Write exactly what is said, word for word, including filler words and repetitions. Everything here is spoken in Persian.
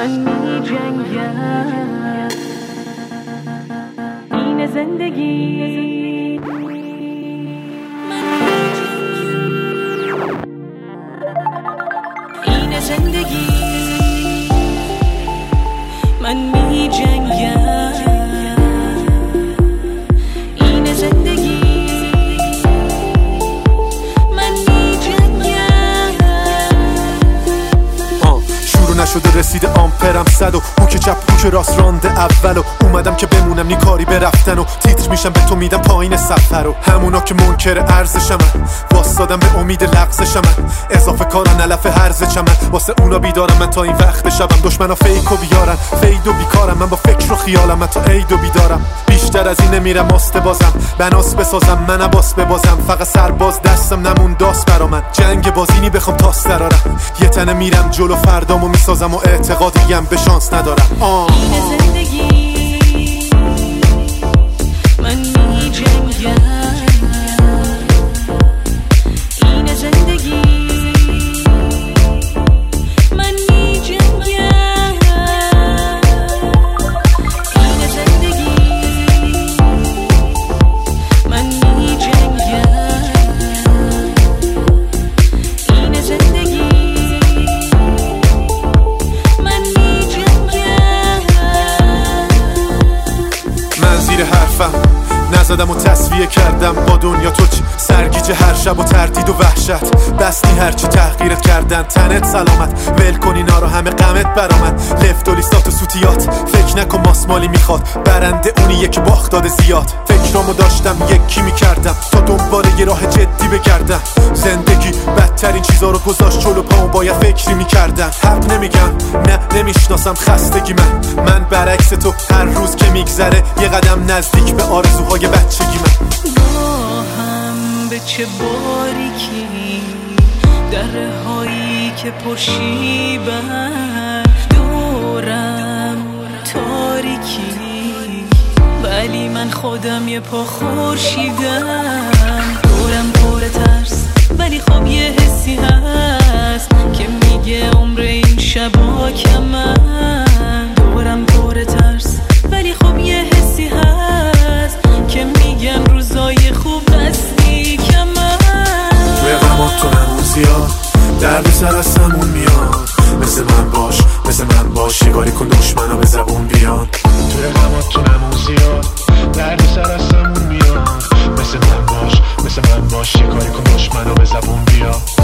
من می جنگم، این زندگی. من می جنگم، این زندگی. من می جنگم، این زندگی. نشده رسیده آمپرم صد و هوک چپ هوک راست رانده اول و اومدم که بمونم نی کاری برفتن و تیتر میشم به تو میدم پایین سفر و همونا که منکر ارزشم من واسادم به امید لغزشم من اضافه کارن علف هرز چمن واسه اونا بیدارم من تا این وقت شبم دشمنا فیک و بیارن فید و بیکارم من با فکر و خیالم من تا عید و بیدارم بیشتر از این نمیرم ماسته بازم بناس بسازم من عباس ببازم فقط سرباز دستم نمون داست برا من جنگ بازینی بخوام تاس درارم یه تنه میرم جلو فردامو میسازم و اعتقادیم به شانس ندارم آه. این زندگی. من می جنگم، این زندگی. من می جنگم، این زندگی. من می جنگم، این زندگی. زیر حرفم نزدم و تصفیه کردم با دنیا تو چی سرگیج هر شب و تردید و وحشت بستی هرچی تحقیرت کردن تنت سلامت ول کنی نارا همه غمت برامد لفت و لیستات و سوتیات فکر نکن ماسمالی میخواد برنده اونیه که باخت داده زیاد فکرامو داشتم یکی میکردم تا دنباله یه راه جدی بگردم زندگی بدترین چیزا رو گذاشت جلو پامو باید فکری میکردم حق نمیگم نه نمیشناسم خستگی من من برعکس تو هر روز که میگذره یه قدم نزدیک به آرزوهای بچگی من گاهم به چه باریکی دره هایی که پرشیبن دورم تاریکی ولی من خودم یه پا خورشیدم دورم پر ترس ولی خب یه حسی هست که میگه عمر این شبا کمن دورم پر ترس ولی خب یه حسی هست که میگن روزای خوب دستی کمن توی غمات تو همون زیاد درد سر از سمون میاد مثل من باش مثل من باش شکاری کن دشمنا به زبون بیان توی غمات تو همون زیاد درد سر از سمون میاد مثل من باش مثل من باش شکاری کن دشمنا به زبون بیان